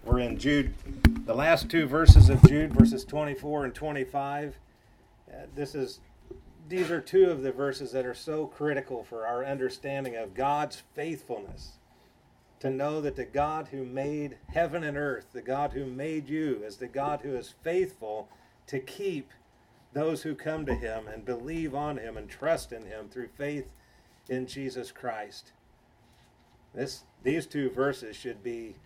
We're in Jude, the last two verses of Jude, verses 24 and 25. These are two of the verses that are so critical for our understanding of God's faithfulness. To know that the God who made heaven and earth, the God who made you, is the God who is faithful to keep those who come to him and believe on him and trust in him through faith in Jesus Christ. These two verses should be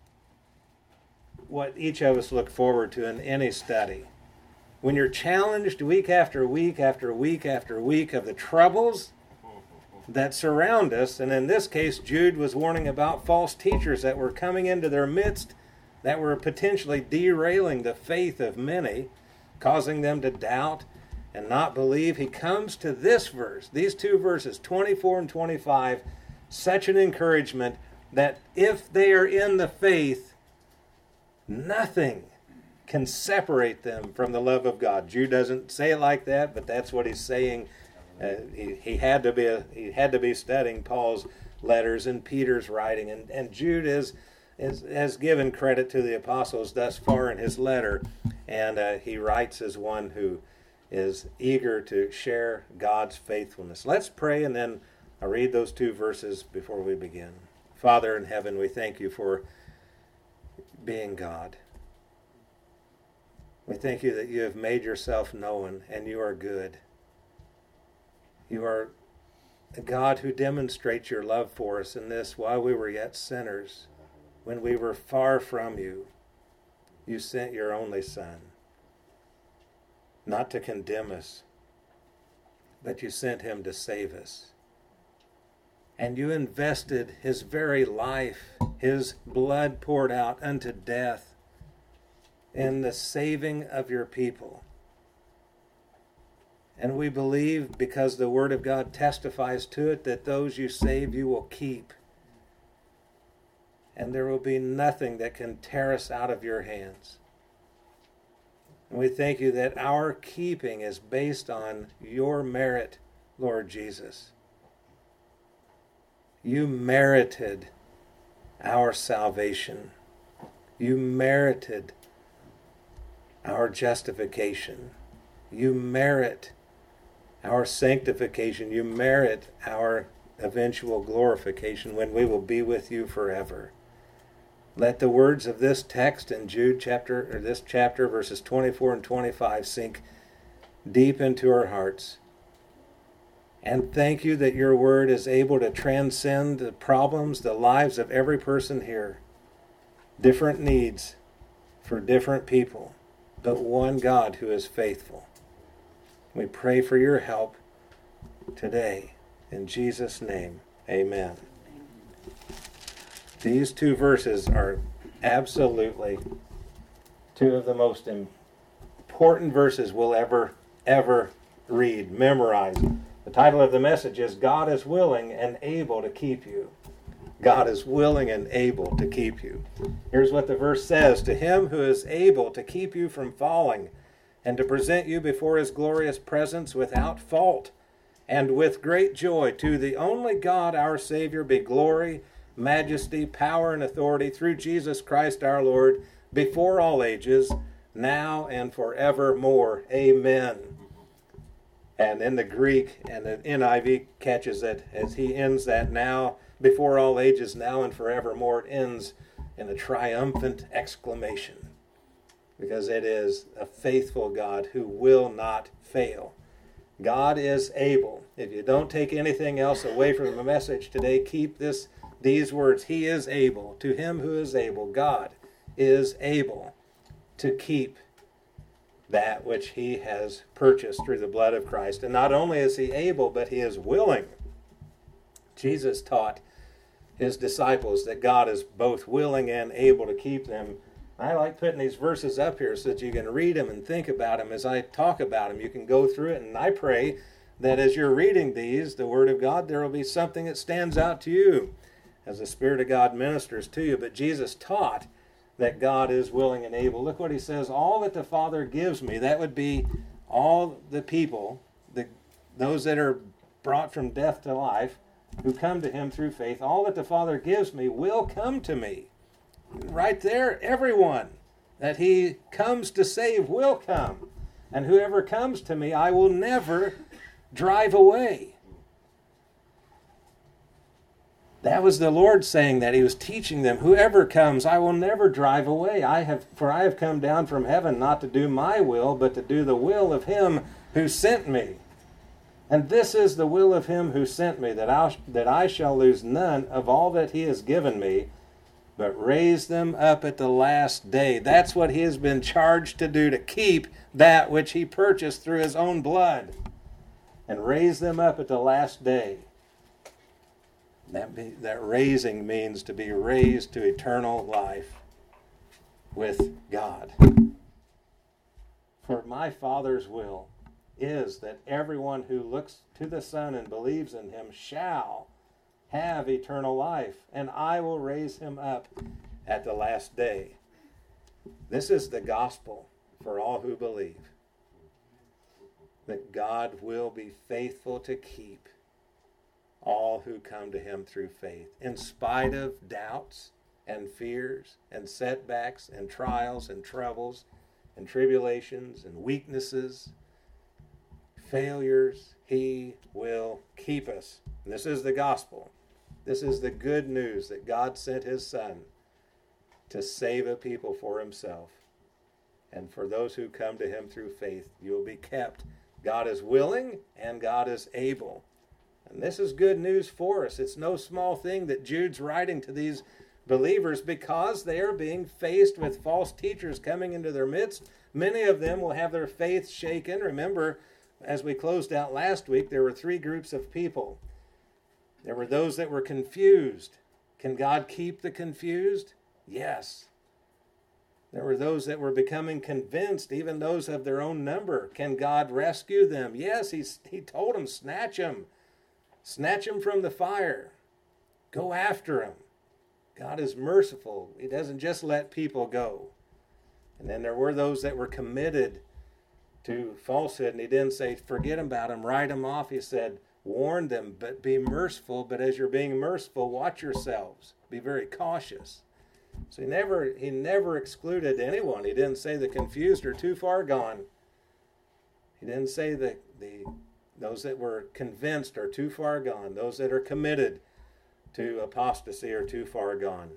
what each of us look forward to in any study. When you're challenged week after week after week after week of the troubles that surround us, and in this case, Jude was warning about false teachers that were coming into their midst that were potentially derailing the faith of many, causing them to doubt and not believe. He comes to this verse, these two verses, 24 and 25, such an encouragement that if they are in the faith, nothing can separate them from the love of God. Jude doesn't say it like that, but that's what he's saying. He had to be studying Paul's letters and Peter's writing, and Jude has given credit to the apostles thus far in his letter, and he writes as one who is eager to share God's faithfulness. Let's pray, and then I'll read those two verses before we begin. Father in heaven, we thank you for being God. We thank you that you have made yourself known and you are good. You are a God who demonstrates your love for us in this: while we were yet sinners, when we were far from you, you sent your only Son, not to condemn us, but you sent him to save us. And you invested his very life, his blood poured out unto death, in the saving of your people. And we believe, because the Word of God testifies to it, that those you save you will keep. And there will be nothing that can tear us out of your hands. And we thank you that our keeping is based on your merit, Lord Jesus. You merited our salvation. You merited our justification. You merit our sanctification. You merit our eventual glorification when we will be with you forever. Let the words of this text in Jude this chapter, verses 24 and 25, sink deep into our hearts. And thank you that your word is able to transcend the problems, the lives of every person here. Different needs for different people, but one God who is faithful. We pray for your help today. In Jesus' name, amen. These two verses are absolutely two of the most important verses we'll ever read, memorize. The title of the message is God is willing and able to keep you. God is willing and able to keep you. Here's what the verse says: to him who is able to keep you from falling and to present you before his glorious presence without fault and with great joy, to the only God our Savior be glory, majesty, power, and authority through Jesus Christ our Lord, before all ages, now and forevermore. Amen. And in the Greek, and the NIV catches it as he ends that now, before all ages, now and forevermore. It ends in a triumphant exclamation, because it is a faithful God who will not fail. God is able. If you don't take anything else away from the message today, keep these words. He is able. To him who is able, God is able to keep that which he has purchased through the blood of Christ. And not only is he able, but he is willing. Jesus taught his disciples that God is both willing and able to keep them. I like putting these verses up here so that you can read them and think about them as I talk about them. You can go through it, and I pray that as you're reading these, the Word of God, there will be something that stands out to you as the Spirit of God ministers to you. But Jesus taught that God is willing and able. Look what he says: all that the Father gives me. That would be all the people, those that are brought from death to life, who come to him through faith. All that the Father gives me will come to me. Right there, everyone that he comes to save will come. And whoever comes to me, I will never drive away. That was the Lord saying that. He was teaching them, whoever comes, I will never drive away. For I have come down from heaven not to do my will, but to do the will of him who sent me. And this is the will of him who sent me, that I shall lose none of all that he has given me, but raise them up at the last day. That's what he has been charged to do, to keep that which he purchased through his own blood, and raise them up at the last day. That raising means to be raised to eternal life with God. For my Father's will is that everyone who looks to the Son and believes in him shall have eternal life, and I will raise him up at the last day. This is the gospel for all who believe, that God will be faithful to keep all who come to him through faith, in spite of doubts and fears and setbacks and trials and troubles and tribulations and weaknesses, failures. He will keep us. And this is the gospel. This is the good news that God sent his Son to save a people for himself. And for those who come to him through faith, you will be kept. God is willing and God is able. And this is good news for us. It's no small thing that Jude's writing to these believers, because they are being faced with false teachers coming into their midst. Many of them will have their faith shaken. Remember, as we closed out last week, there were three groups of people. There were those that were confused. Can God keep the confused? Yes. There were those that were becoming convinced, even those of their own number. Can God rescue them? Yes, he told them, snatch them. Snatch them from the fire. Go after them. God is merciful. He doesn't just let people go. And then there were those that were committed to falsehood, and he didn't say, forget about them, write them off. He said, warn them, but be merciful. But as you're being merciful, watch yourselves. Be very cautious. So he never excluded anyone. He didn't say the confused are too far gone. He didn't say that those that were convinced are too far gone. Those that are committed to apostasy are too far gone.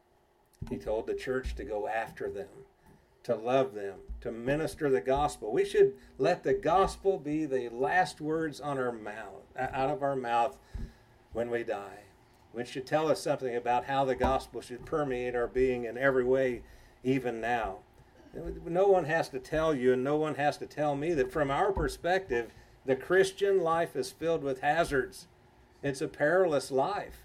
He told the church to go after them, to love them, to minister the gospel. We should let the gospel be the last words on our mouth, out of our mouth when we die. Which should tell us something about how the gospel should permeate our being in every way, even now. No one has to tell you, and no one has to tell me, that from our perspective, the Christian life is filled with hazards. It's a perilous life.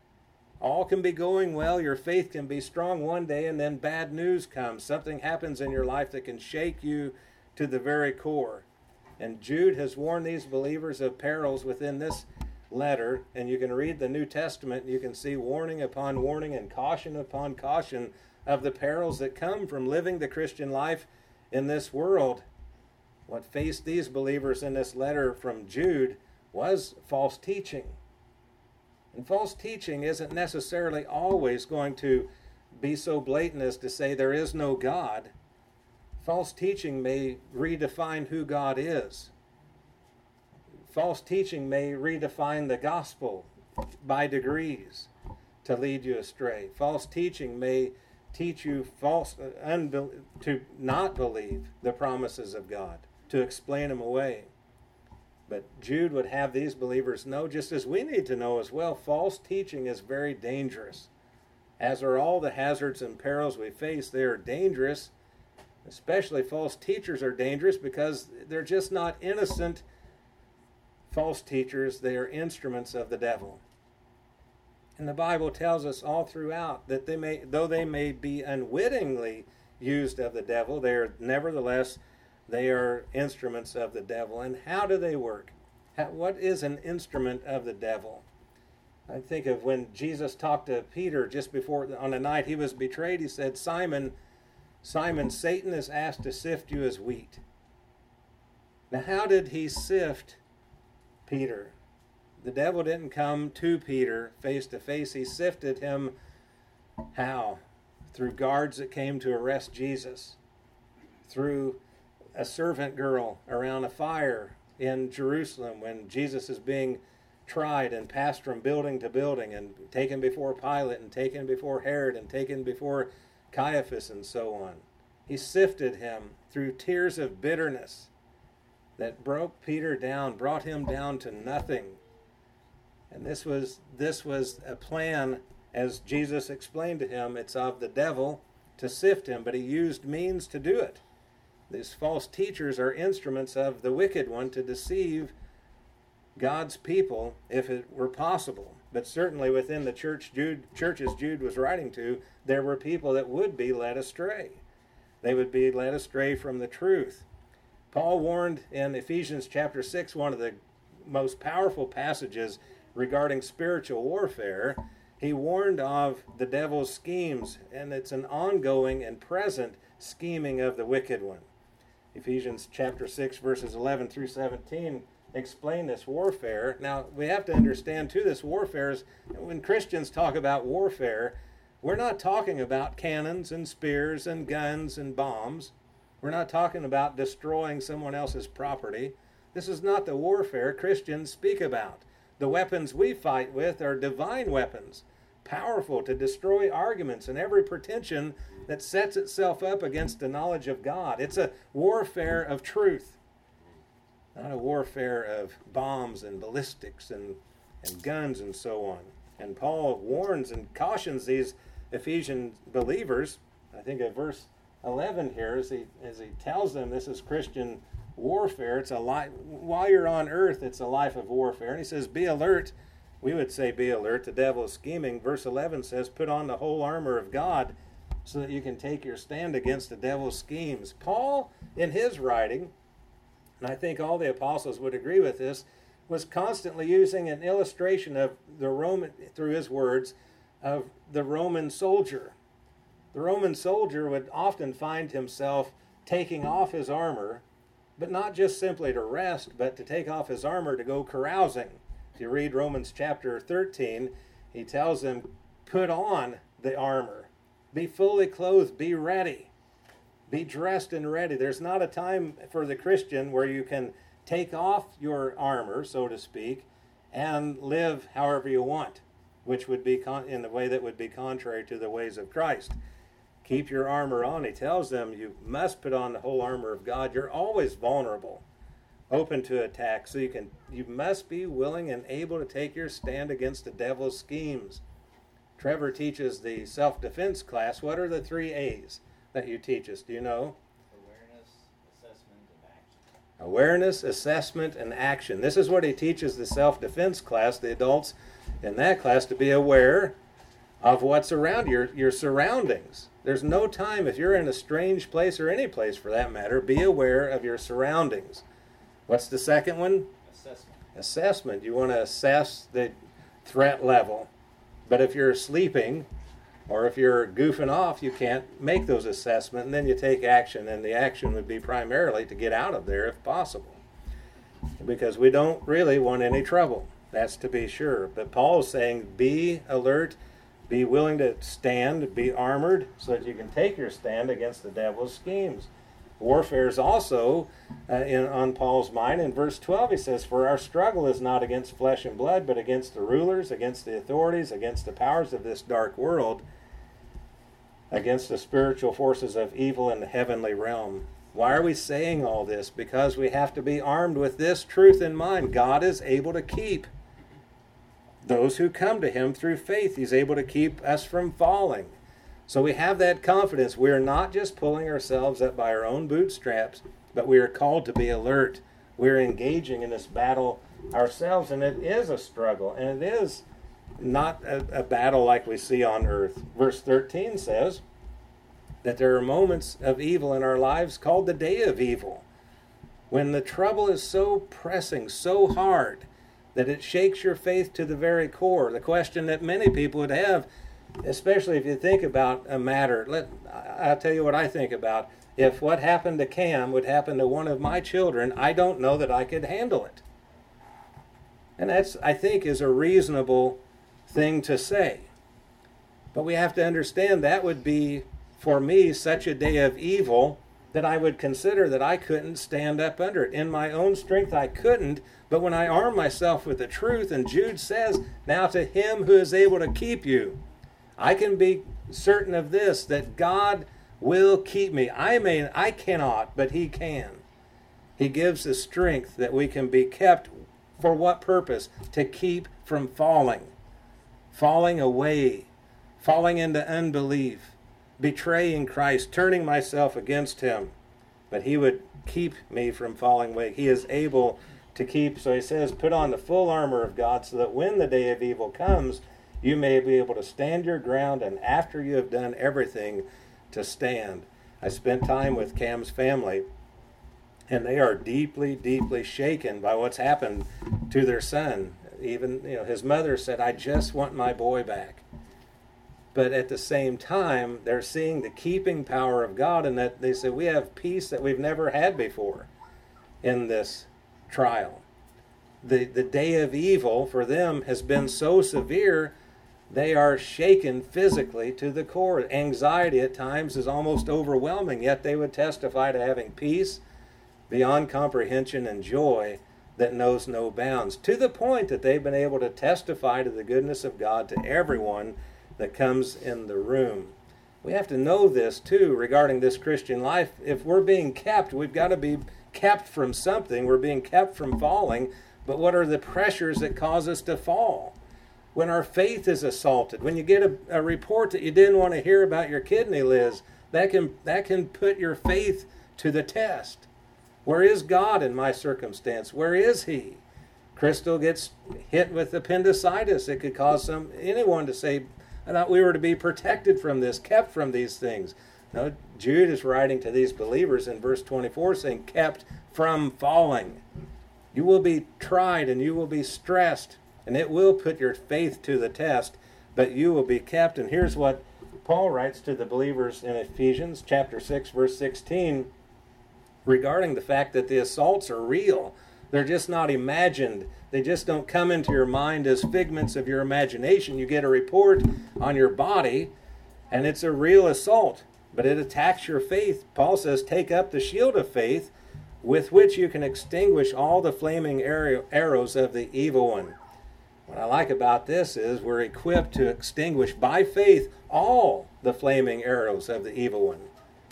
All can be going well. Your faith can be strong one day, and then bad news comes. Something happens in your life that can shake you to the very core. And Jude has warned these believers of perils within this letter, and you can read the New Testament and you can see warning upon warning and caution upon caution of the perils that come from living the Christian life in this world. What faced these believers in this letter from Jude was false teaching. And false teaching isn't necessarily always going to be so blatant as to say there is no God. False teaching may redefine who God is. False teaching may redefine the gospel by degrees to lead you astray. False teaching may teach you to not believe the promises of God, to explain them away. But Jude would have these believers know, just as we need to know as well, false teaching is very dangerous. As are all the hazards and perils we face, they are dangerous. Especially false teachers are dangerous because they're just not innocent false teachers. They are instruments of the devil. And the Bible tells us all throughout that though they may be unwittingly used of the devil, they are nevertheless, they are instruments of the devil. And how do they work? What is an instrument of the devil? I think of when Jesus talked to Peter just before, on the night he was betrayed, he said, Simon, Simon, Satan is asked to sift you as wheat. Now, how did he sift Peter? The devil didn't come to Peter face to face. He sifted him how? through guards that came to arrest Jesus, through a servant girl around a fire in Jerusalem when Jesus is being tried and passed from building to building and taken before Pilate and taken before Herod and taken before Caiaphas and so on. He sifted him through tears of bitterness that broke Peter down, brought him down to nothing. And this was a plan, as Jesus explained to him, it's of the devil to sift him, but he used means to do it. These false teachers are instruments of the wicked one to deceive God's people if it were possible. But certainly within the churches Jude was writing to, there were people that would be led astray. They would be led astray from the truth. Paul warned in Ephesians chapter 6, one of the most powerful passages regarding spiritual warfare. He warned of the devil's schemes, and it's an ongoing and present scheming of the wicked one. Ephesians chapter 6, verses 11 through 17 explain this warfare. Now, we have to understand, too, this warfare is, when Christians talk about warfare, we're not talking about cannons and spears and guns and bombs. We're not talking about destroying someone else's property. This is not the warfare Christians speak about. The weapons we fight with are divine weapons, powerful to destroy arguments and every pretension that sets itself up against the knowledge of God. It's a warfare of truth, not a warfare of bombs and ballistics and guns and so on. And Paul warns and cautions these Ephesian believers, I think at verse 11 here, as he tells them this is Christian warfare. It's a life, while you're on earth, it's a life of warfare. And he says, be alert. We would say be alert. The devil is scheming. Verse 11 says, put on the whole armor of God so that you can take your stand against the devil's schemes. Paul, in his writing, and I think all the apostles would agree with this, was constantly using an illustration of the Roman, through his words, of the Roman soldier. The Roman soldier would often find himself taking off his armor, but not just simply to rest, but to take off his armor to go carousing. If you read Romans chapter 13, he tells them, put on the armor. Be fully clothed, be ready. Be dressed and ready. There's not a time for the Christian where you can take off your armor, so to speak, and live however you want, which would be in the way that would be contrary to the ways of Christ. Keep your armor on. He tells them you must put on the whole armor of God. You're always vulnerable, open to attack, so you must be willing and able to take your stand against the devil's schemes. Trevor teaches the self-defense class. What are the 3 A's that you teach us? Do you know? Awareness, assessment, and action. Awareness, assessment, and action. This is what he teaches the self-defense class, the adults in that class, to be aware of what's around your surroundings. There's no time, if you're in a strange place or any place for that matter, be aware of your surroundings. What's the second one? Assessment. You want to assess the threat level. But if you're sleeping or if you're goofing off, you can't make those assessments, and then you take action, and the action would be primarily to get out of there if possible. Because we don't really want any trouble, that's to be sure. But Paul is saying be alert, be willing to stand, be armored, so that you can take your stand against the devil's schemes. Warfare is also on Paul's mind. In verse 12 he says, for our struggle is not against flesh and blood, but against the rulers, against the authorities, against the powers of this dark world, against the spiritual forces of evil in the heavenly realm. Why are we saying all this? Because we have to be armed with this truth in mind. God is able to keep those who come to him through faith. He's able to keep us from falling. So we have that confidence. We are not just pulling ourselves up by our own bootstraps, but we are called to be alert. We're engaging in this battle ourselves, and it is a struggle, and it is not a battle like we see on earth. Verse 13 says that there are moments of evil in our lives called the day of evil, when the trouble is so pressing, so hard, that it shakes your faith to the very core. The question that many people would have, especially if you think about a matter, I'll tell you what I think about. If what happened to Cam would happen to one of my children, I don't know that I could handle it. And that's, I think, is a reasonable thing to say. But we have to understand that would be, for me, such a day of evil that I would consider that I couldn't stand up under it. In my own strength, I couldn't. But when I arm myself with the truth, and Jude says, now to him who is able to keep you, I can be certain of this, that God will keep me. I cannot, but he can. He gives the strength that we can be kept. For what purpose? To keep from falling away, falling into unbelief, betraying Christ, turning myself against him. But he would keep me from falling away. He is able to keep. So he says, put on the full armor of God so that when the day of evil comes, you may be able to stand your ground, and after you have done everything, to stand. I spent time with Cam's family, and they are deeply, deeply shaken by what's happened to their son. Even, his mother said, I just want my boy back. But at the same time, they're seeing the keeping power of God, and that they say, we have peace that we've never had before in this trial. The day of evil for them has been so severe, they are shaken physically to the core. Anxiety at times is almost overwhelming, yet they would testify to having peace beyond comprehension and joy that knows no bounds, to the point that they've been able to testify to the goodness of God to everyone that comes in the room. We have to know this too regarding this Christian life. If we're being kept, we've got to be kept from something. We're being kept from falling, but what are the pressures that cause us to fall? When our faith is assaulted, when you get a report that you didn't want to hear about your kidney, Liz, that can put your faith to the test. Where is God in my circumstance? Where is he? Crystal gets hit with appendicitis. It could cause anyone to say, I thought we were to be protected from this, kept from these things. No, Jude is writing to these believers in verse 24 saying, kept from falling. You will be tried and you will be stressed, and it will put your faith to the test, but you will be kept. And here's what Paul writes to the believers in Ephesians chapter 6, verse 16, regarding the fact that the assaults are real. They're just not imagined. They just don't come into your mind as figments of your imagination. You get a report on your body, and it's a real assault, but it attacks your faith. Paul says, take up the shield of faith, with which you can extinguish all the flaming arrows of the evil one. What I like about this is we're equipped to extinguish by faith all the flaming arrows of the evil one.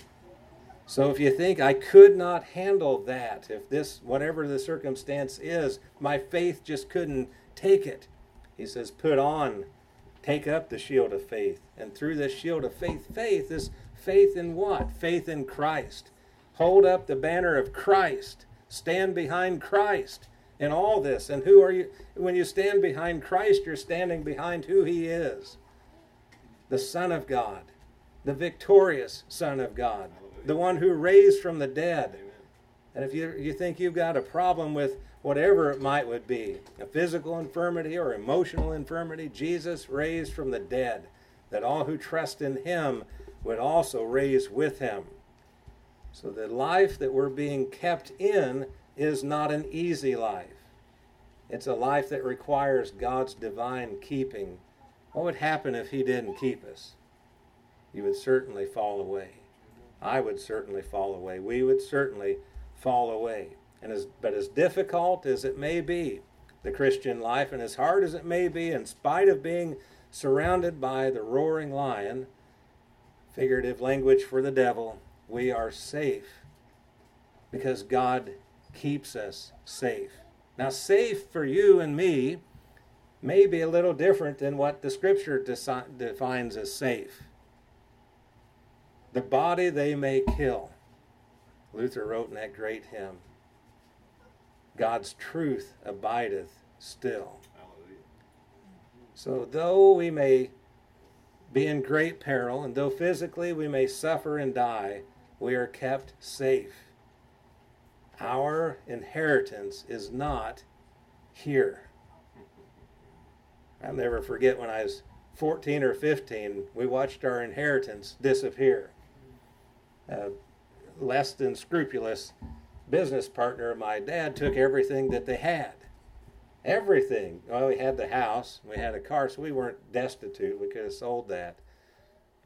So if you think I could not handle that, if this, whatever the circumstance is, my faith just couldn't take it, he says, take up the shield of faith. And through this shield of faith, faith is faith in what? Faith in Christ. Hold up the banner of Christ. Stand behind Christ in all this. And who are you? When you stand behind Christ, you're standing behind who he is. The Son of God. The victorious Son of God. The one who raised from the dead. And if you think you've got a problem with whatever it would be, a physical infirmity or emotional infirmity, Jesus raised from the dead, that all who trust in him would also raise with him. So the life that we're being kept in is not an easy life. It's a life that requires God's divine keeping. What would happen if he didn't keep us? You would certainly fall away. I would certainly fall away. We would certainly fall away. But as difficult as it may be, the Christian life, and as hard as it may be, in spite of being surrounded by the roaring lion, figurative language for the devil, we are safe because God keeps us safe. Now, safe for you and me may be a little different than what the Scripture defines as safe. The body they may kill. Luther wrote in that great hymn, God's truth abideth still. Hallelujah. So though we may be in great peril, and though physically we may suffer and die, we are kept safe. Our inheritance is not here. I'll never forget when I was 14 or 15, we watched our inheritance disappear. A less than scrupulous business partner of my dad took everything that they had. Everything. Well, we had the house, we had a car, so we weren't destitute. We could have sold that.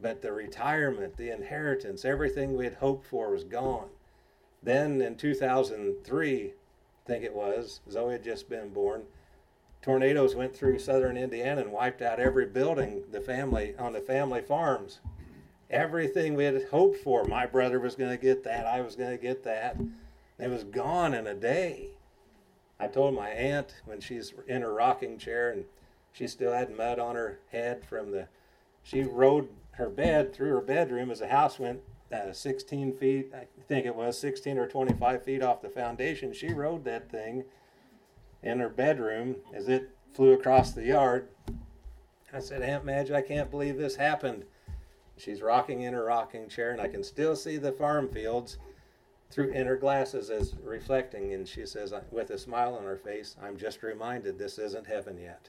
but the retirement, the inheritance, everything we had hoped for was gone. Then in 2003, I think it was, Zoe had just been born, tornadoes went through southern Indiana and wiped out every building on the family farms. Everything we had hoped for, my brother was going to get that, I was going to get that. It was gone in a day. I told my aunt when she's in her rocking chair and she still had mud on her head she rode her bed through her bedroom as the house went 16 feet, I think it was 16 or 25 feet off the foundation. She rode that thing in her bedroom as it flew across the yard. I said, Aunt Madge, I can't believe this happened. She's rocking in her rocking chair, and I can still see the farm fields in her glasses as reflecting. And she says, with a smile on her face, I'm just reminded this isn't heaven yet.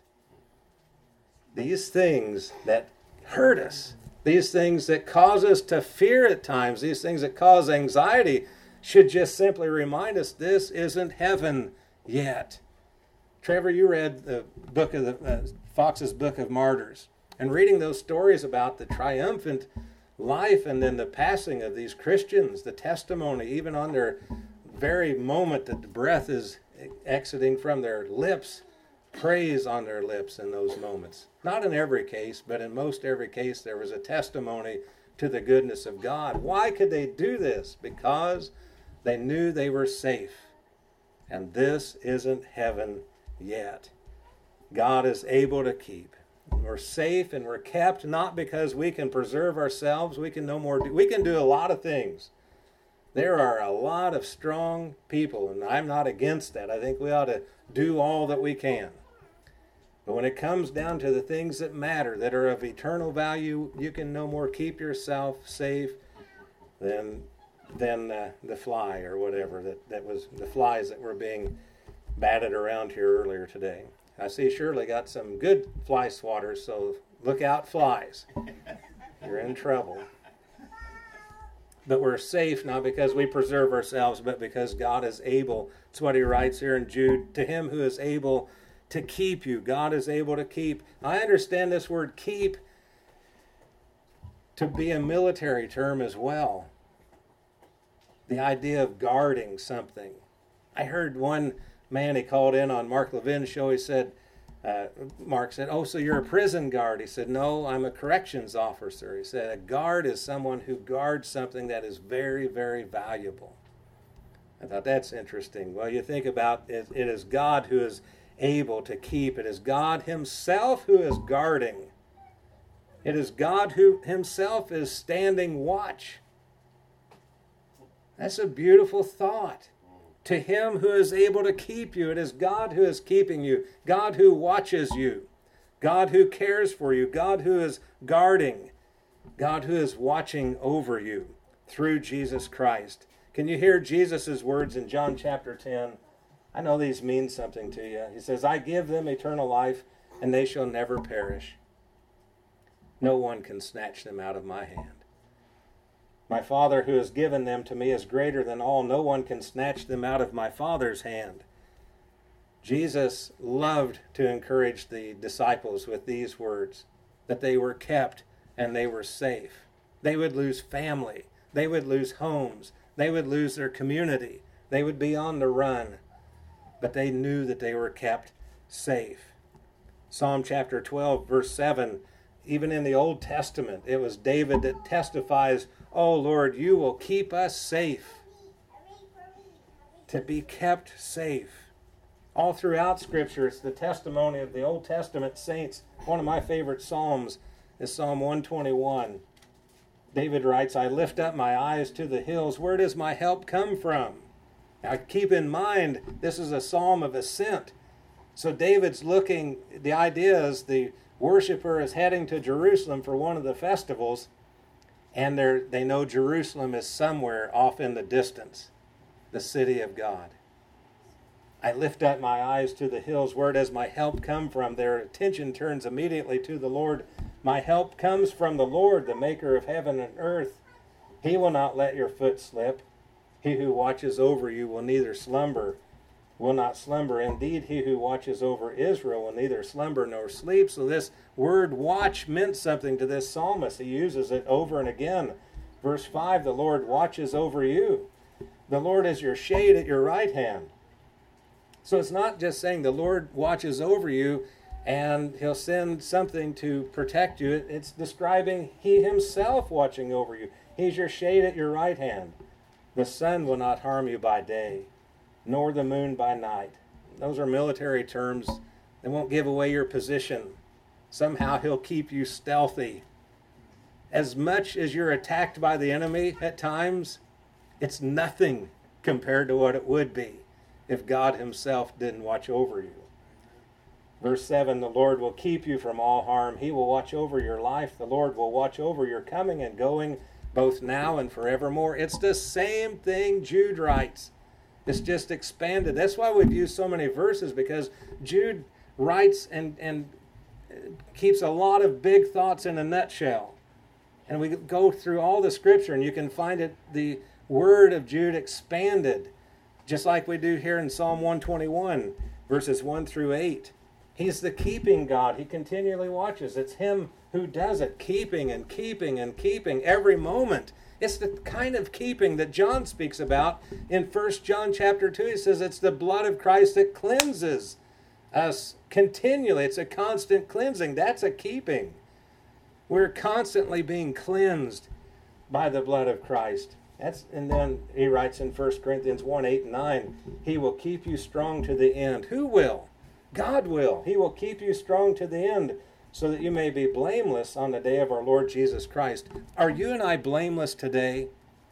These things that hurt us, these things that cause us to fear at times, these things that cause anxiety, should just simply remind us this isn't heaven yet. Trevor, you read the book of Fox's Book of Martyrs, and reading those stories about the triumphant life and then the passing of these Christians, the testimony, even on their very moment that the breath is exiting from their lips, praise on their lips in those moments. Not in every case, but in most every case, there was a testimony to the goodness of God. Why could they do this? Because they knew they were safe. And this isn't heaven yet. God is able to keep. We're safe and we're kept not because we can preserve ourselves. We can do a lot of things. There are a lot of strong people, and I'm not against that. I think we ought to do all that we can. But when it comes down to the things that matter, that are of eternal value, you can no more keep yourself safe than the fly or whatever. That was the flies that were being batted around here earlier today. I see Shirley got some good fly swatters, so look out, flies. You're in trouble. But we're safe not because we preserve ourselves, but because God is able. That's what he writes here in Jude. To him who is able to keep you. God is able to keep. I understand this word keep to be a military term as well. The idea of guarding something. I heard one man, he called in on Mark Levin's show. He said, Mark said, oh, so you're a prison guard. He said, no, I'm a corrections officer. He said, a guard is someone who guards something that is very, very valuable. I thought that's interesting. Well, you think about it, it is God who is able to keep. It is God himself who is guarding. It is God who himself is standing watch. That's a beautiful thought. To him who is able to keep you. It is God who is keeping you. God who watches you. God who cares for you. God who is guarding. God who is watching over you through Jesus Christ. Can you hear Jesus' words in John chapter 10? I know these mean something to you. He says, I give them eternal life, and they shall never perish. No one can snatch them out of my hand. My Father who has given them to me is greater than all. No one can snatch them out of my Father's hand. Jesus loved to encourage the disciples with these words, that they were kept and they were safe. They would lose family. They would lose homes. They would lose their community. They would be on the run. But they knew that they were kept safe. Psalm chapter 12, verse 7, even in the Old Testament, it was David that testifies, oh Lord, you will keep us safe. To be kept safe. All throughout Scripture, it's the testimony of the Old Testament saints. One of my favorite Psalms is Psalm 121. David writes, I lift up my eyes to the hills. Where does my help come from? Now keep in mind, this is a psalm of ascent. So David's looking, the idea is the worshiper is heading to Jerusalem for one of the festivals, and they know Jerusalem is somewhere off in the distance, the city of God. I lift up my eyes to the hills. Where does my help come from? Their attention turns immediately to the Lord. My help comes from the Lord, the maker of heaven and earth. He will not let your foot slip. He who watches over you will neither slumber will not slumber. Indeed, he who watches over Israel will neither slumber nor sleep. So this word watch meant something to this psalmist. He uses it over and again. Verse 5, the Lord watches over you. The Lord is your shade at your right hand. So it's not just saying the Lord watches over you and he'll send something to protect you. It's describing he himself watching over you. He's your shade at your right hand. The sun will not harm you by day, nor the moon by night. Those are military terms. They won't give away your position. Somehow he'll keep you stealthy. As much as you're attacked by the enemy at times, it's nothing compared to what it would be if God himself didn't watch over you. Verse 7, the Lord will keep you from all harm. He will watch over your life. The Lord will watch over your coming and going, both now and forevermore. It's the same thing Jude writes. It's just expanded. That's why we've used so many verses, because Jude writes and keeps a lot of big thoughts in a nutshell. And we go through all the scripture, and you can find it, the word of Jude expanded, just like we do here in Psalm 121, verses 1 through 8. He's the keeping God. He continually watches. It's him who does it, keeping and keeping and keeping every moment. It's the kind of keeping that John speaks about in 1 John chapter 2. He says it's the blood of Christ that cleanses us continually. It's a constant cleansing. That's a keeping. We're constantly being cleansed by the blood of Christ. And then he writes in 1 Corinthians 1, 8 and 9, he will keep you strong to the end. Who will? God will. He will keep you strong to the end so that you may be blameless on the day of our Lord Jesus Christ. Are you and I blameless today?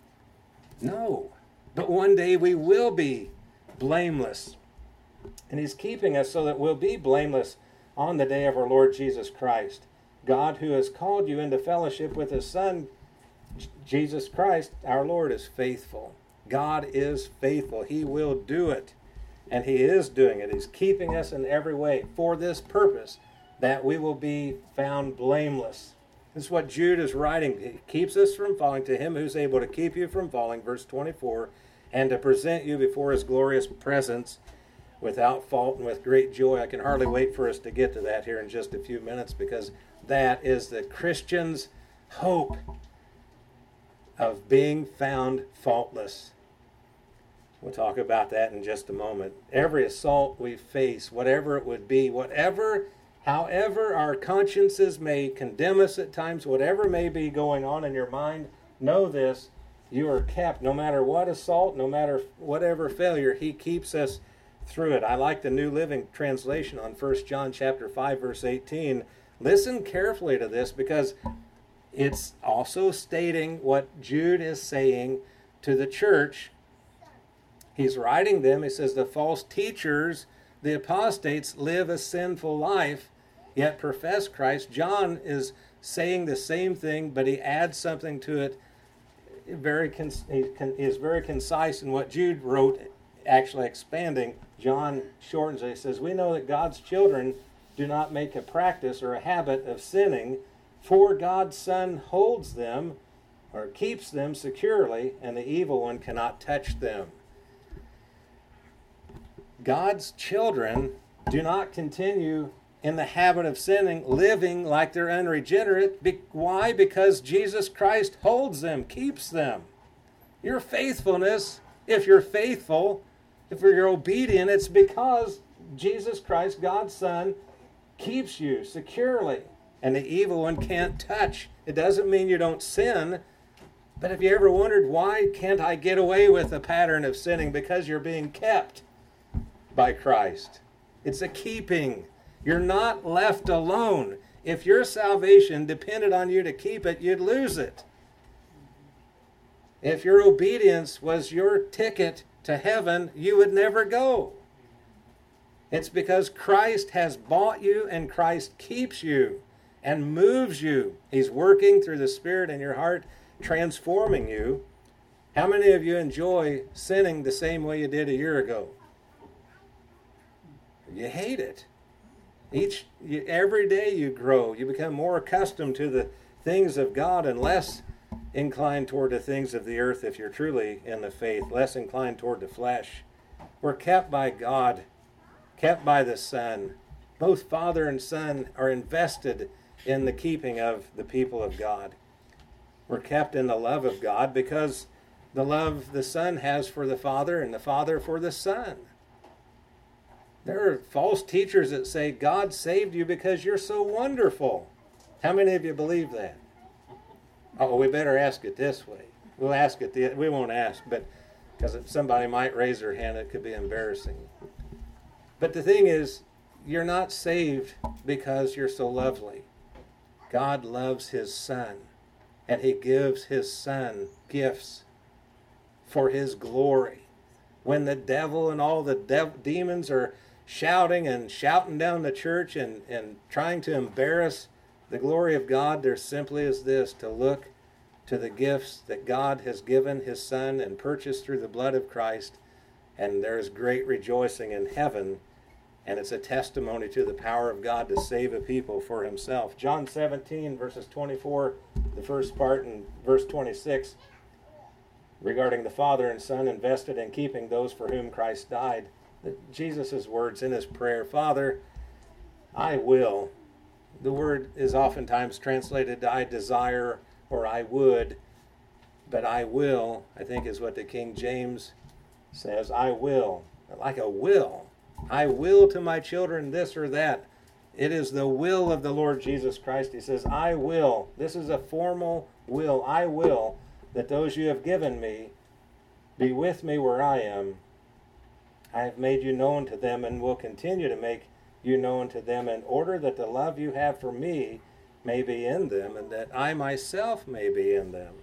No. But one day we will be blameless. And he's keeping us so that we'll be blameless on the day of our Lord Jesus Christ. God, who has called you into fellowship with his Son, Jesus Christ, our Lord, is faithful. God is faithful. He will do it. And he is doing it. He's keeping us in every way for this purpose, that we will be found blameless. This is what Jude is writing. He keeps us from falling, to him who's able to keep you from falling, verse 24, and to present you before his glorious presence without fault and with great joy. I can hardly wait for us to get to that here in just a few minutes, because that is the Christian's hope of being found faultless. We'll talk about that in just a moment. Every assault we face, whatever it would be, however our consciences may condemn us at times, whatever may be going on in your mind, know this, you are kept. No matter what assault, no matter whatever failure, he keeps us through it. I like the New Living Translation on 1 John chapter 5, verse 18. Listen carefully to this, because it's also stating what Jude is saying to the church. He's writing them. He says the false teachers, the apostates, live a sinful life, yet profess Christ. John is saying the same thing, but he adds something to it. He is very concise in what Jude wrote, actually expanding. John shortens it. He says, we know that God's children do not make a practice or a habit of sinning, for God's Son holds them or keeps them securely, and the evil one cannot touch them. God's children do not continue in the habit of sinning, living like they're unregenerate. Why? Because Jesus Christ holds them, keeps them. Your faithfulness, if you're faithful, if you're obedient, it's because Jesus Christ, God's Son, keeps you securely, and the evil one can't touch. It doesn't mean you don't sin, but have you ever wondered, why can't I get away with a pattern of sinning? Because you're being kept by Christ. It's a keeping. You're not left alone. If your salvation depended on you to keep it, you'd lose it. If your obedience was your ticket to heaven, you would never go. It's because Christ has bought you, and Christ keeps you and moves you. He's working through the Spirit in your heart, transforming you. How many of you enjoy sinning the same way you did a year ago? You hate it. Every day you grow. You become more accustomed to the things of God and less inclined toward the things of the earth if you're truly in the faith, less inclined toward the flesh. We're kept by God, kept by the Son. Both Father and Son are invested in the keeping of the people of God. We're kept in the love of God because the love the Son has for the Father and the Father for the Son. There are false teachers that say God saved you because you're so wonderful. How many of you believe that? Oh, we better ask it this way. We'll ask it. We won't ask, but because somebody might raise their hand, it could be embarrassing. But the thing is, you're not saved because you're so lovely. God loves His Son, and He gives His Son gifts for His glory. When the devil and all the demons are shouting down the church and trying to embarrass the glory of God, there simply is this: to look to the gifts that God has given His Son and purchased through the blood of Christ, and there is great rejoicing in heaven, and it's a testimony to the power of God to save a people for Himself. John 17, verses 24, the first part, and verse 26, regarding the Father and Son invested in keeping those for whom Christ died. Jesus' words in His prayer, Father, I will. The word is oftentimes translated I desire or I would, but I will, I think, is what the King James says. I will, like a will. I will to my children this or that. It is the will of the Lord Jesus Christ. He says, I will. This is a formal will. I will that those you have given me be with me where I am. I have made you known to them and will continue to make you known to them, in order that the love you have for me may be in them, and that I myself may be in them.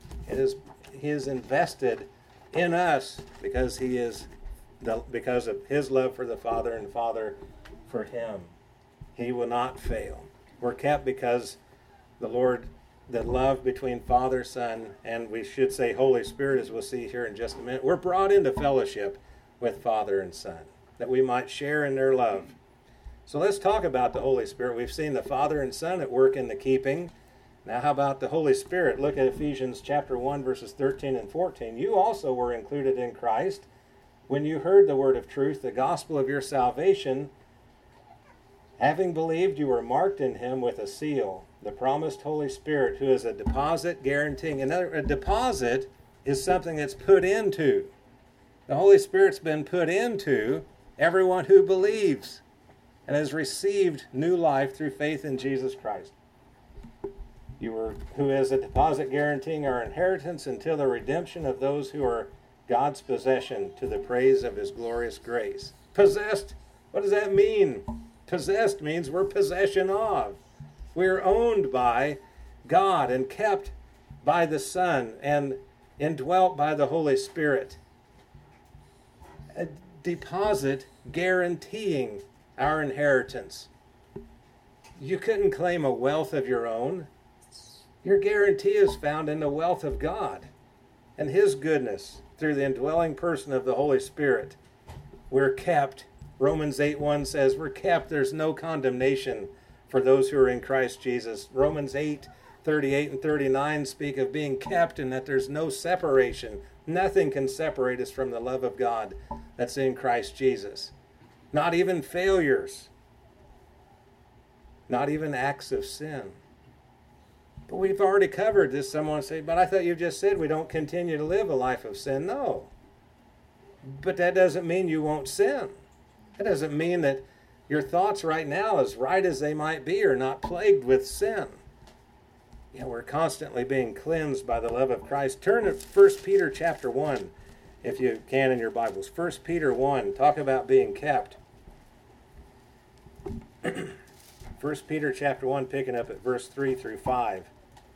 He is invested in us because because of His love for the Father and Father for Him. He will not fail. We're kept because the love between Father, Son, and we should say Holy Spirit, as we'll see here in just a minute, we're brought into fellowship with Father and Son, that we might share in their love. So let's talk about the Holy Spirit. We've seen the Father and Son at work in the keeping. Now how about the Holy Spirit? Look at Ephesians chapter 1, verses 13 and 14. You also were included in Christ when you heard the word of truth, the gospel of your salvation. Having believed, you were marked in Him with a seal, the promised Holy Spirit, who is a deposit guaranteeing. A deposit is something that's put into. The Holy Spirit's been put into everyone who believes and has received new life through faith in Jesus Christ. Who is a deposit guaranteeing our inheritance until the redemption of those who are God's possession, to the praise of His glorious grace. Possessed, what does that mean? Possessed means we're possession of. We're owned by God and kept by the Son and indwelt by the Holy Spirit. A deposit guaranteeing our inheritance. You couldn't claim a wealth of your own. Your guarantee is found in the wealth of God and His goodness through the indwelling person of the Holy Spirit. We're kept. Romans 8:1 says we're kept. There's no condemnation for those who are in Christ Jesus. Romans 8:38 and 39 speak of being kept and that there's no separation. Nothing can separate us from the love of God that's in Christ Jesus. Not even failures. Not even acts of sin. But we've already covered this. Someone will say, but I thought you just said we don't continue to live a life of sin. No. But that doesn't mean you won't sin. That doesn't mean that your thoughts right now, as right as they might be, are not plagued with sin. We're constantly being cleansed by the love of Christ. Turn to 1 Peter chapter 1, if you can in your Bibles. 1 Peter 1, talk about being kept. 1 Peter chapter 1, picking up at verse 3 through 5.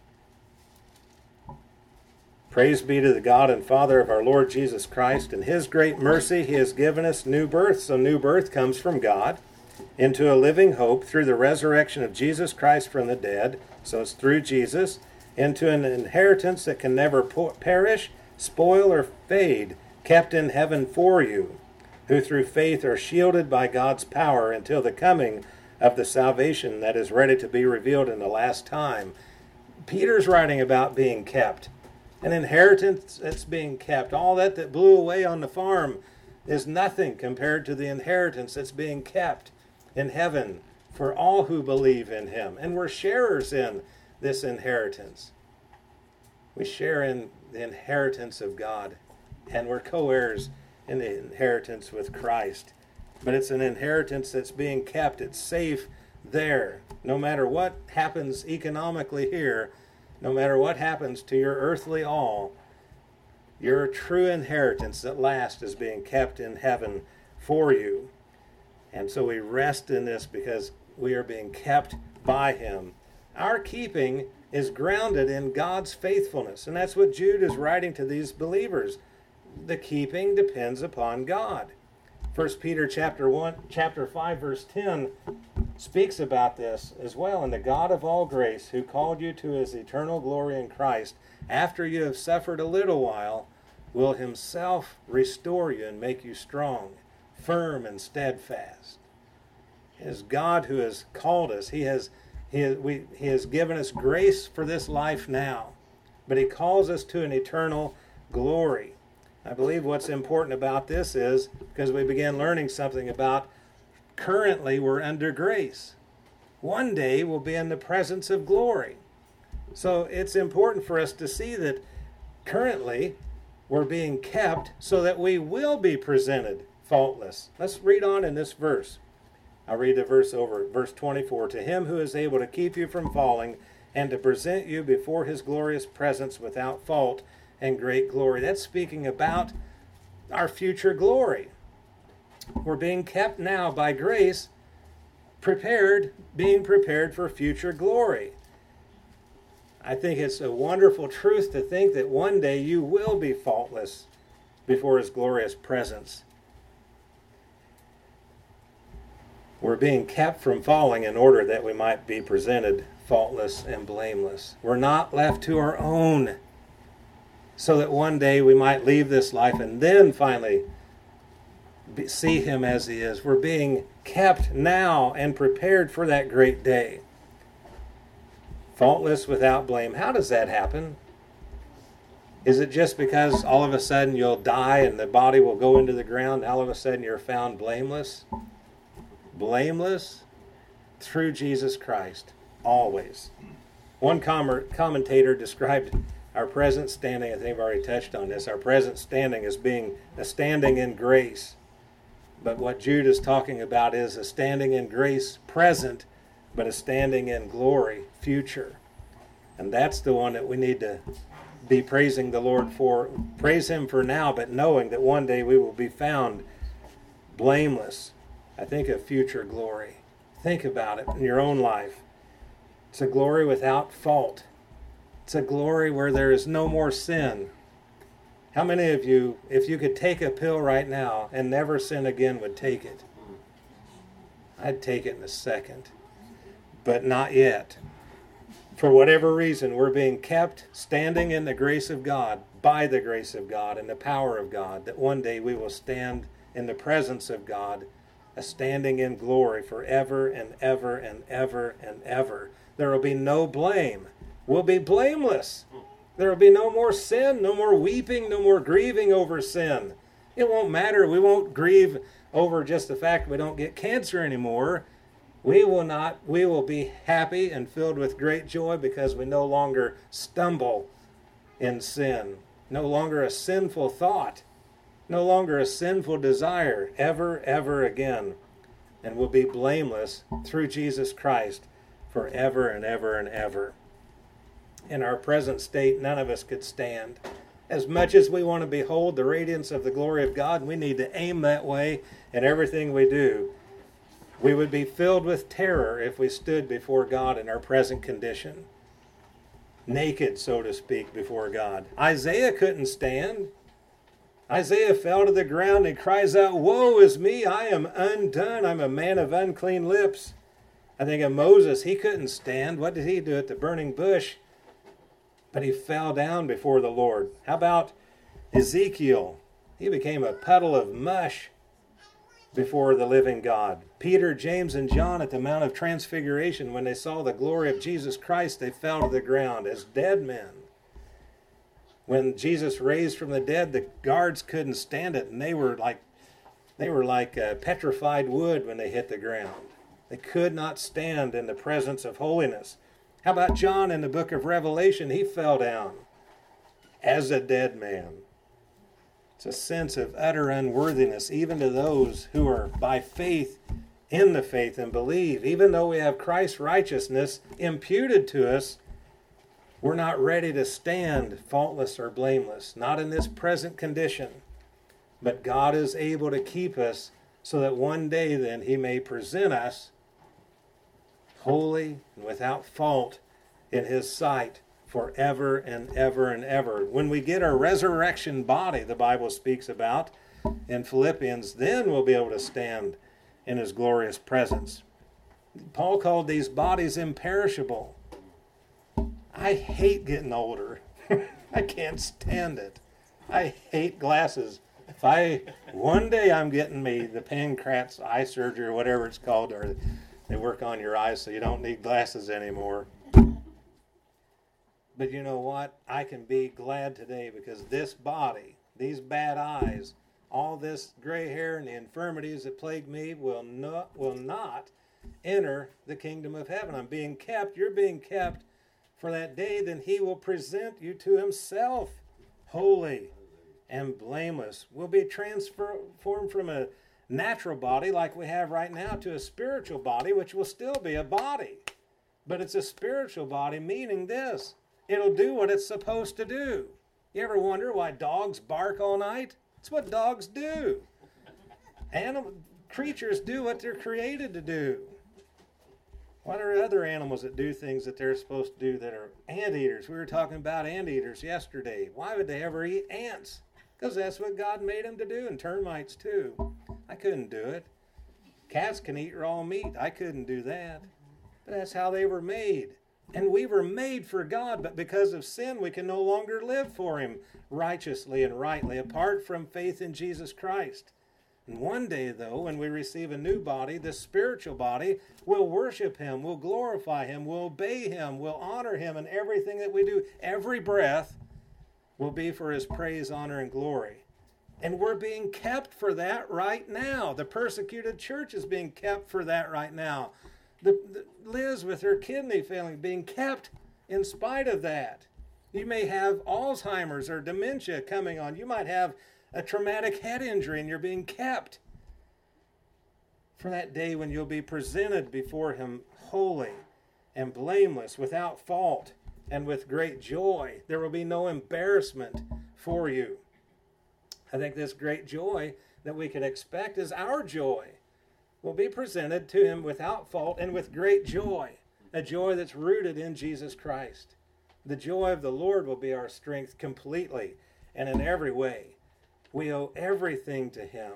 Praise be to the God and Father of our Lord Jesus Christ. In His great mercy He has given us new birth. So new birth comes from God into a living hope through the resurrection of Jesus Christ from the dead. So it's through Jesus, into an inheritance that can never perish, spoil, or fade, kept in heaven for you, who through faith are shielded by God's power until the coming of the salvation that is ready to be revealed in the last time. Peter's writing about being kept. An inheritance that's being kept. All that blew away on the farm is nothing compared to the inheritance that's being kept in heaven for all who believe in him. And we're sharers in this inheritance. We share in the inheritance of God, and we're co-heirs in the inheritance with Christ. But it's an inheritance that's being kept. It's safe there. No matter what happens economically here, no matter what happens to your earthly all, your true inheritance at last is being kept in heaven for you. And so we rest in this because we are being kept by him. Our keeping is grounded in God's faithfulness. And that's what Jude is writing to these believers. The keeping depends upon God. 1 Peter chapter 5, verse 10 speaks about this as well. And the God of all grace, who called you to his eternal glory in Christ, after you have suffered a little while, will himself restore you and make you strong, firm, and steadfast. It is God who has called us. He has given us grace for this life now, but he calls us to an eternal glory. I believe what's important about this is because we began learning something about currently we're under grace. One day we'll be in the presence of glory. So it's important for us to see that currently we're being kept so that we will be presented faultless. Let's read on in this verse. I'll read the verse over. Verse 24. To him who is able to keep you from falling and to present you before his glorious presence without fault and great glory. That's speaking about our future glory. We're being kept now by grace, being prepared for future glory. I think it's a wonderful truth to think that one day you will be faultless before his glorious presence. We're being kept from falling in order that we might be presented faultless and blameless. We're not left to our own, so that one day we might leave this life and then finally see him as he is. We're being kept now and prepared for that great day. Faultless, without blame. How does that happen? Is it just because all of a sudden you'll die and the body will go into the ground and all of a sudden you're found blameless? Blameless through Jesus Christ, always. One commentator described our present standing, I think I've already touched on this, our present standing as being a standing in grace. But what Jude is talking about is a standing in grace present, but a standing in glory future. And that's the one that we need to be praising the Lord for. Praise him for now, but knowing that one day we will be found blameless. I think of future glory. Think about it in your own life. It's a glory without fault. It's a glory where there is no more sin. How many of you, if you could take a pill right now and never sin again, would take it? I'd take it in a second. But not yet. For whatever reason, we're being kept standing in the grace of God, by the grace of God and the power of God, that one day we will stand in the presence of God, a standing in glory forever and ever and ever and ever. There will be no blame. We'll be blameless. There will be no more sin, no more weeping, no more grieving over sin. It won't matter. We won't grieve over just the fact we don't get cancer anymore. We will be happy and filled with great joy because we no longer stumble in sin. No longer a sinful thought. No longer a sinful desire ever, ever again. And we'll be blameless through Jesus Christ forever and ever and ever. In our present state, none of us could stand. As much as we want to behold the radiance of the glory of God, we need to aim that way in everything we do. We would be filled with terror if we stood before God in our present condition. Naked, so to speak, before God. Isaiah couldn't stand. Isaiah fell to the ground and cries out, "Woe is me, I am undone. I'm a man of unclean lips." I think of Moses, he couldn't stand. What did he do at the burning bush? But he fell down before the Lord. How about Ezekiel? He became a puddle of mush before the living God. Peter, James, and John at the Mount of Transfiguration, when they saw the glory of Jesus Christ, they fell to the ground as dead men. When Jesus raised from the dead, the guards couldn't stand it, and they were like They were like petrified wood when they hit the ground. They could not stand in the presence of holiness. How about John in the book of Revelation? He fell down as a dead man. It's a sense of utter unworthiness, even to those who are by faith in the faith and believe. Even though we have Christ's righteousness imputed to us, we're not ready to stand faultless or blameless, not in this present condition. But God is able to keep us so that one day then He may present us holy and without fault in His sight forever and ever and ever. When we get our resurrection body, the Bible speaks about in Philippians, then we'll be able to stand in His glorious presence. Paul called these bodies imperishable. I hate getting older. I can't stand it. I hate glasses. One day I'm getting the Pankratz eye surgery or whatever it's called, or they work on your eyes so you don't need glasses anymore. But you know what? I can be glad today because this body, these bad eyes, all this gray hair and the infirmities that plague me will not enter the kingdom of heaven. I'm being kept. You're being kept for that day. Then He will present you to Himself, holy and blameless. We'll be transformed from a natural body like we have right now to a spiritual body, which will still be a body. But it's a spiritual body, meaning this: it'll do what it's supposed to do. You ever wonder why dogs bark all night? It's what dogs do. Creatures do what they're created to do. What are other animals that do things that they're supposed to do that are anteaters? We were talking about anteaters yesterday. Why would they ever eat ants? Because that's what God made them to do, and termites too. I couldn't do it. Cats can eat raw meat. I couldn't do that. But that's how they were made. And we were made for God, but because of sin, we can no longer live for Him righteously and rightly apart from faith in Jesus Christ. And one day, though, when we receive a new body, the spiritual body, we'll worship Him, we'll glorify Him, we'll obey Him, we'll honor Him in everything that we do. Every breath will be for His praise, honor, and glory. And we're being kept for that right now. The persecuted church is being kept for that right now. Liz with her kidney failing, being kept in spite of that. You may have Alzheimer's or dementia coming on. You might have a traumatic head injury, and you're being kept for that day when you'll be presented before Him holy and blameless, without fault, and with great joy. There will be no embarrassment for you. I think this great joy that we can expect is our joy. Will be presented to Him without fault and with great joy, a joy that's rooted in Jesus Christ. The joy of the Lord will be our strength completely and in every way. We owe everything to Him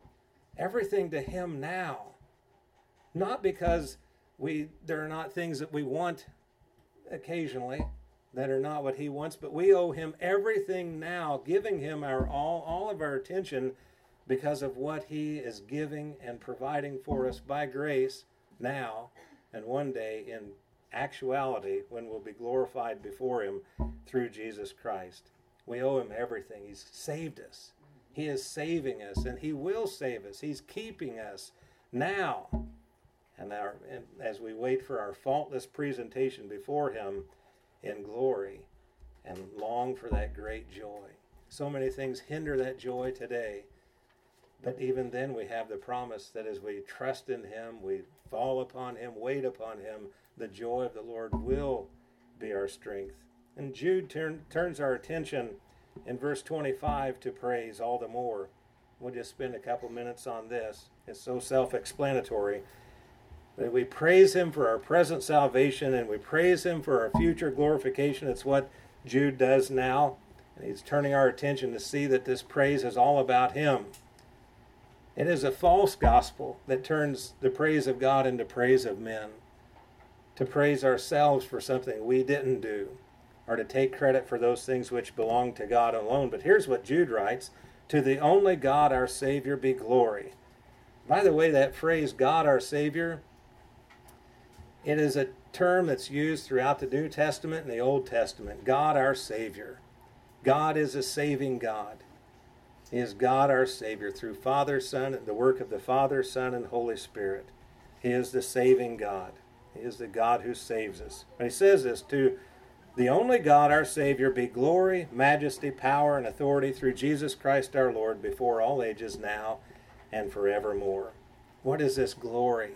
now. Not because there are not things that we want occasionally that are not what He wants, but we owe Him everything now, giving Him our all of our attention, because of what He is giving and providing for us by grace now, and one day in actuality when we'll be glorified before Him through Jesus Christ. We owe Him everything. He's saved us. He is saving us, and He will save us. He's keeping us now. And as we wait for our faultless presentation before Him in glory and long for that great joy. So many things hinder that joy today. But even then we have the promise that as we trust in Him, we fall upon Him, wait upon Him, the joy of the Lord will be our strength. And Jude turns our attention in verse 25 to praise all the more. We'll just spend a couple minutes on this. It's so self-explanatory. But we praise Him for our present salvation, and we praise Him for our future glorification. It's what Jude does now. And he's turning our attention to see that this praise is all about Him. It is a false gospel that turns the praise of God into praise of men. To praise ourselves for something we didn't do, or to take credit for those things which belong to God alone. But here's what Jude writes: to the only God our Savior be glory. By the way, that phrase, God our Savior, it is a term that's used throughout the New Testament and the Old Testament. God our Savior. God is a saving God. He is God our Savior through Father, Son, and the work of the Father, Son, and Holy Spirit. He is the saving God. He is the God who saves us. And he says this, to the only God our Savior be glory, majesty, power, and authority through Jesus Christ our Lord before all ages, now and forevermore. What is this glory?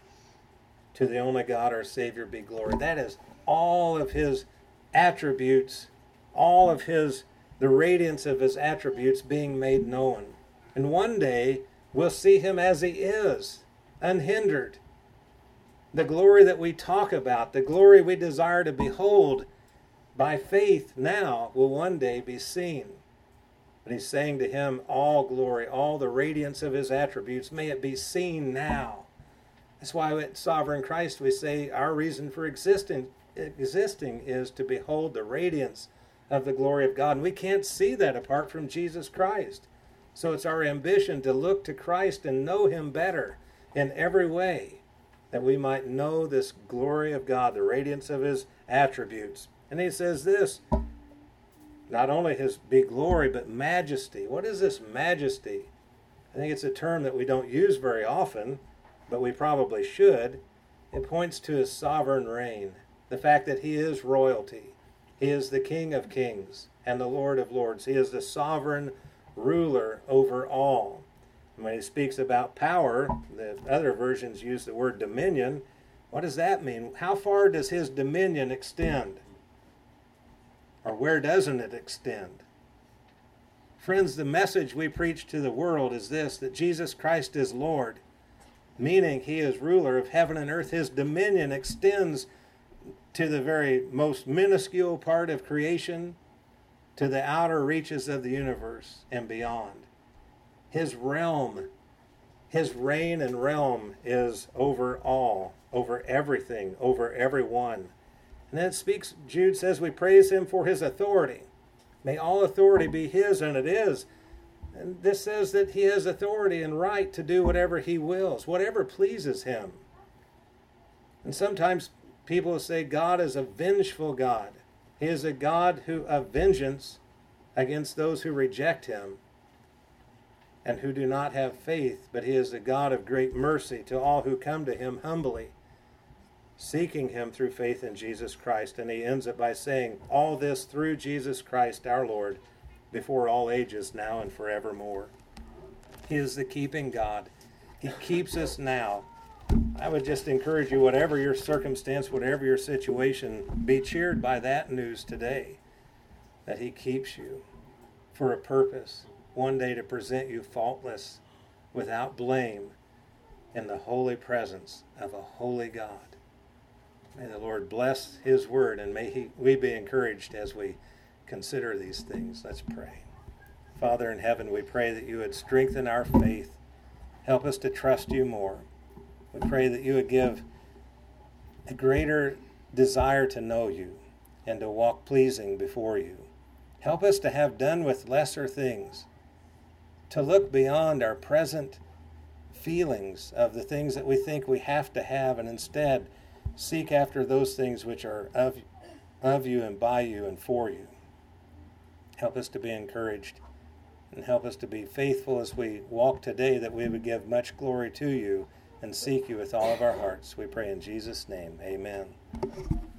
To the only God our Savior be glory. That is all of his attributes, all of the radiance of his attributes being made known. And one day we'll see him as he is, unhindered. The glory that we talk about, the glory we desire to behold by faith now, will one day be seen. But he's saying to him, all glory, all the radiance of his attributes, may it be seen now. That's why at Sovereign Christ we say our reason for existing is to behold the radiance of the glory of God. And we can't see that apart from Jesus Christ. So it's our ambition to look to Christ and know him better in every way, that we might know this glory of God, the radiance of his attributes. And he says this, not only his big glory, but majesty. What is this majesty? I think it's a term that we don't use very often, but we probably should. It points to his sovereign reign, the fact that he is royalty. He is the King of kings and the Lord of lords. He is the sovereign ruler over all. And when he speaks about power, the other versions use the word dominion. What does that mean? How far does his dominion extend? Or where doesn't it extend? Friends, the message we preach to the world is this, that Jesus Christ is Lord, meaning he is ruler of heaven and earth. His dominion extends to the very most minuscule part of creation, to the outer reaches of the universe and beyond. His realm, his reign and realm is over all, over everything, over everyone. And then it speaks, Jude says, we praise him for his authority. May all authority be his, and it is. And this says that he has authority and right to do whatever he wills, whatever pleases him. And sometimes people say God is a vengeful God. He is a God of vengeance against those who reject him and who do not have faith, but he is a God of great mercy to all who come to him humbly, seeking him through faith in Jesus Christ. And he ends it by saying, all this through Jesus Christ our Lord, before all ages, now and forevermore. He is the keeping God. He keeps us now. I would just encourage you, whatever your circumstance, whatever your situation, be cheered by that news today, that he keeps you for a purpose, one day to present you faultless, without blame, in the holy presence of a holy God. May the Lord bless his word, and may we be encouraged as we consider these things. Let's pray. Father in heaven, we pray that you would strengthen our faith. Help us to trust you more. We pray that you would give a greater desire to know you and to walk pleasing before you. Help us to have done with lesser things, to look beyond our present feelings of the things that we think we have to have, and instead seek after those things which are of you and by you and for you. Help us to be encouraged, and help us to be faithful as we walk today, that we would give much glory to you and seek you with all of our hearts. We pray in Jesus' name. Amen.